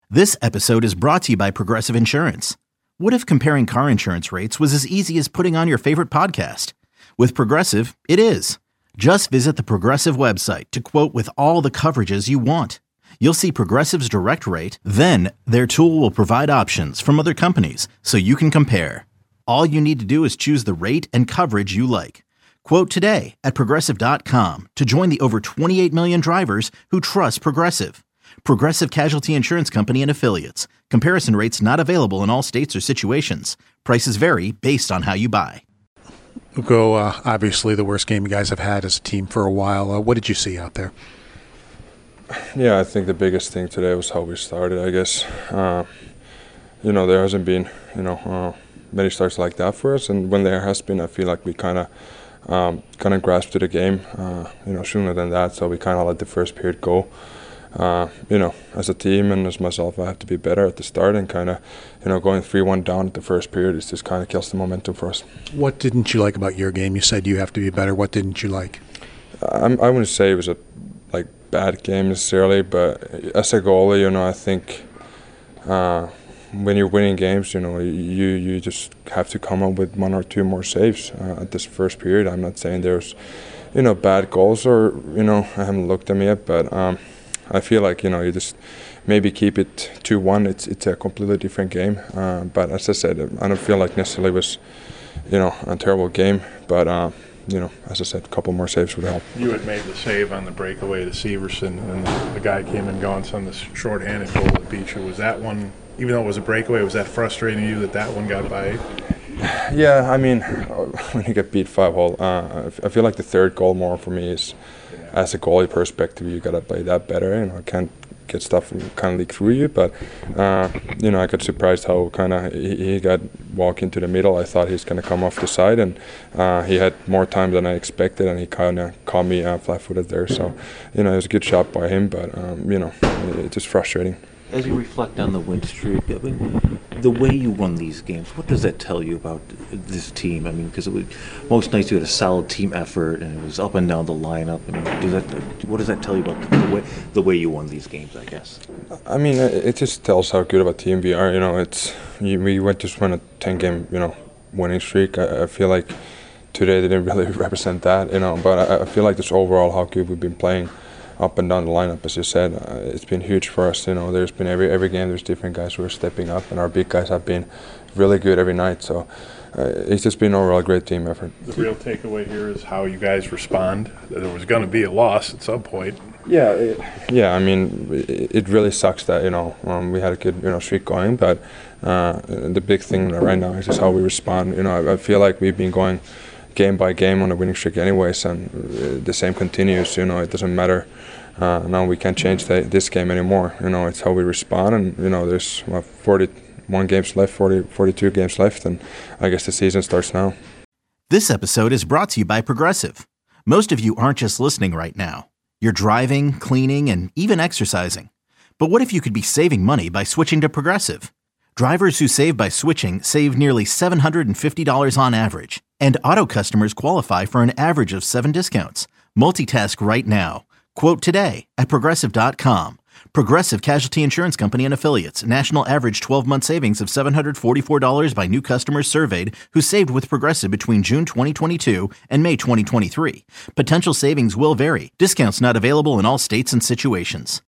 This episode is brought to you by Progressive Insurance. What if comparing car insurance rates was as easy as putting on your favorite podcast? With Progressive, it is. Just visit the Progressive website to quote with all the coverages you want. You'll see Progressive's direct rate, then their tool will provide options from other companies so you can compare. All you need to do is choose the rate and coverage you like. Quote today at Progressive.com to join the over 28 million drivers who trust Progressive. Progressive Casualty Insurance Company and Affiliates. Comparison rates not available in all states or situations. Prices vary based on how you buy. Go, obviously the worst game you guys have had as a team for a while. What did you see out there? Yeah, I think the biggest thing today was how we started, I guess. There hasn't been, many starts like that for us. And when there has been, I feel like we kind of grasped to the game, sooner than that. So we kind of let the first period go. As a team and as myself, I have to be better at the start and kind of, going 3-1 down at the first period is just kind of kills the momentum for us. What didn't you like about your game? You said you have to be better. What didn't you like? I wouldn't say it was a bad game necessarily, but as a goalie, I think when you're winning games, you just have to come up with one or two more saves at this first period. I'm not saying there's, bad goals or, I haven't looked at them yet, but I feel like, you just maybe keep it 2-1. It's a completely different game. But as I said, I don't feel like necessarily it was, a terrible game. But, as I said, a couple more saves would help. You had made the save on the breakaway to Severson, and the guy came and gone on this shorthanded goal that beat you. Was that one, even though it was a breakaway, was that frustrating you that one got by? Yeah, I mean, when you get beat 5-0, I feel like the third goal more for me is, as a goalie perspective, you gotta play that better. I can't get stuff kind of leak through you, but I got surprised how kind of he got walk into the middle. I thought he's gonna come off the side, and he had more time than I expected, and he kind of caught me flat-footed there. So, it was a good shot by him, but it's just frustrating. As you reflect on the win streak, the way you won these games, what does that tell you about this team? I mean, because most nights you had a solid team effort and it was up and down the lineup. I mean, what does that tell you about the way you won these games, I guess? I mean, it just tells how good of a team we are. We went to win a 10-game, winning streak. I feel like today they didn't really represent that, but I feel like just overall how good we've been playing up and down the lineup, as you said. It's been huge for us. There's been every game there's different guys who are stepping up, and our big guys have been really good every night. So it's just been overall a great team effort. The real takeaway here is how you guys respond. There was going to be a loss at some point. Yeah. I mean, it really sucks that we had a good streak going, but the big thing right now is just how we respond. I feel like we've been going game by game on a winning streak anyways, and the same continues. It doesn't matter. Now we can't change this game anymore. It's how we respond, and there's 41 games left, 42 games left, and I guess the season starts now. This episode is brought to you by Progressive. Most of you aren't just listening right now. You're driving, cleaning, and even exercising. But what if you could be saving money by switching to Progressive? Drivers who save by switching save nearly $750 on average, and auto customers qualify for an average of 7 discounts. Multitask right now. Quote today at Progressive.com. Progressive Casualty Insurance Company and Affiliates. National average 12-month savings of $744 by new customers surveyed who saved with Progressive between June 2022 and May 2023. Potential savings will vary. Discounts not available in all states and situations.